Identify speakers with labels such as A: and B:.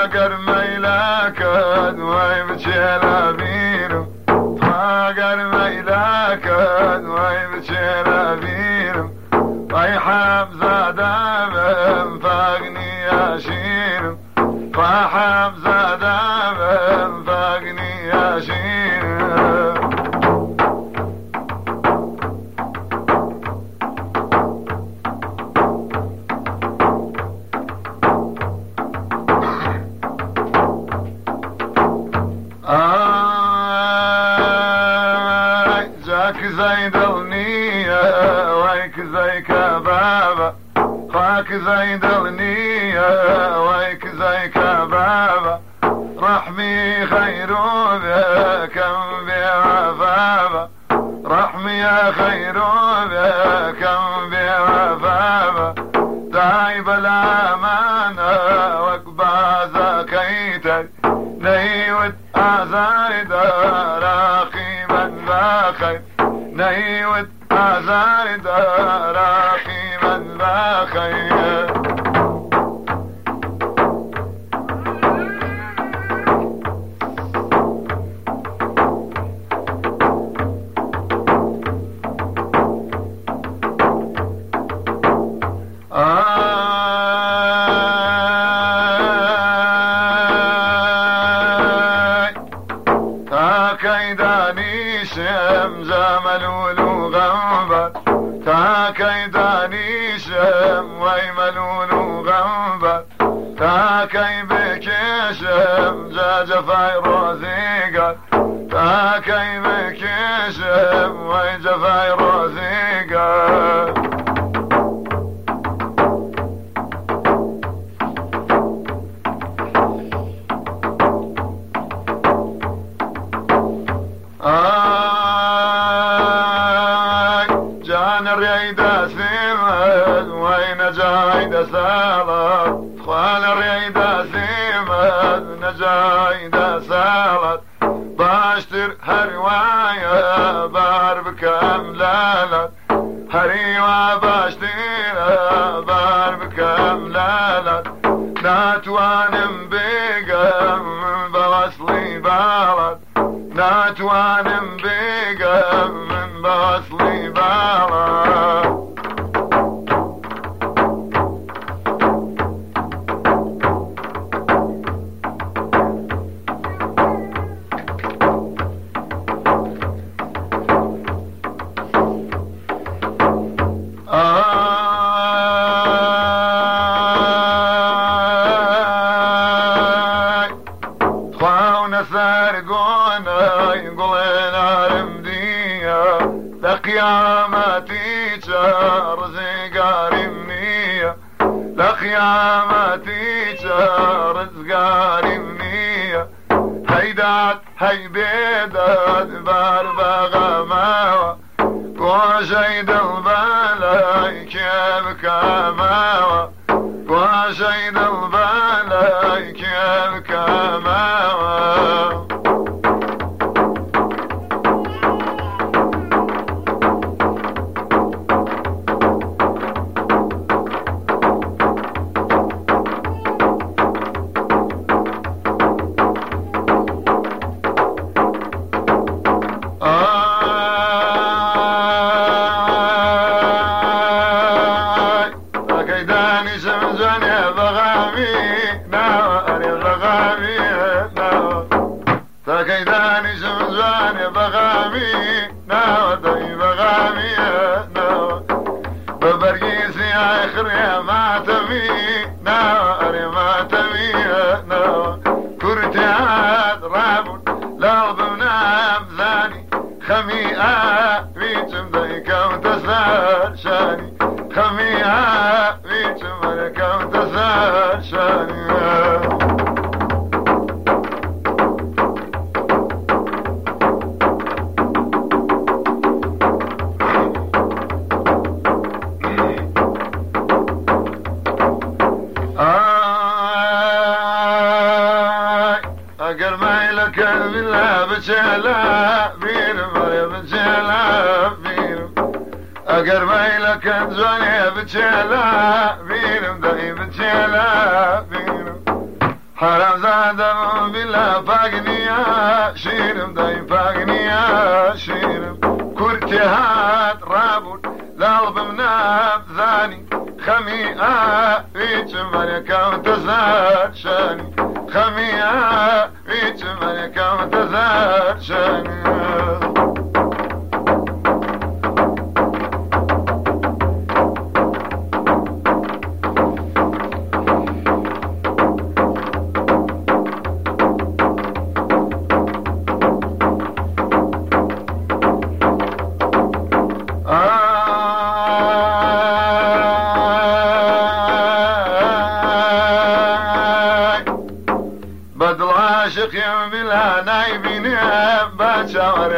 A: اگر میلکد وای بچلا بینم اگر میلکد وای بچلا بینم وای حمزه دمم فاقنی اشینم وای حمزه دمم فاقنی اشینم زي دلنية ويك زي كبابة خاك زي دلنية ويك زي كبابة رحمي خيرو بكم بعفابة رحمي يا خيرو بكم بعفابة دايب الأمانة وقبا زكيتك نيوت أزايد راقبا باخي نيوت أزايد راقبا باخي كيداني شم زمل ولغنبر تا كيداني شم ويملول وغنبر تا كي بكشم جفاي روزيقر تا كي بكشم ويجفاي روزيقر جان الريد سيمد وين جايد سالت خوال الريد سيمد نجايد سالت باشتر هرواية بار بكم لالت هريوة باشتر بار بكم لالت ناتوانم بيقم بوصلي بالت ناتوانم بيقم بوصلي بالت سرقونا يقولنا رمدية لقيامتي رزق رمنية لقيامتي رزق رمنية هيدات هي بيدات باربغة ماوى وشيد البلاي كيف كماوى وشيد البلاي كيف كماوى كيداني زمزاني بغامي ناوى بغامي ناوى كيداني زمزاني بغامي ناوى بغامي ناوى ببرقيسي اخري ما تبي ناوى ما تبي ناوى كرتيات رابط لغض ونام ثاني خميئة بيتم ذيك وتسار شاني خميئة بيتم ذيك وتسار شاني أقر ما لك بالله بجلا بيرم يا بجلا بيرم أقر ما لك زوني بجلا بيرم داي بجلا بيرم حرام زادم بلا فاقنيا شيرم داي فاقنيا شيرم كرتهات رابط ذالب مناب ذاني خميئة ويت ملكة وتزاد شاني خميئة ويت ملكة وتزاد شاني بدل عاشق يوم لا نايبين باشا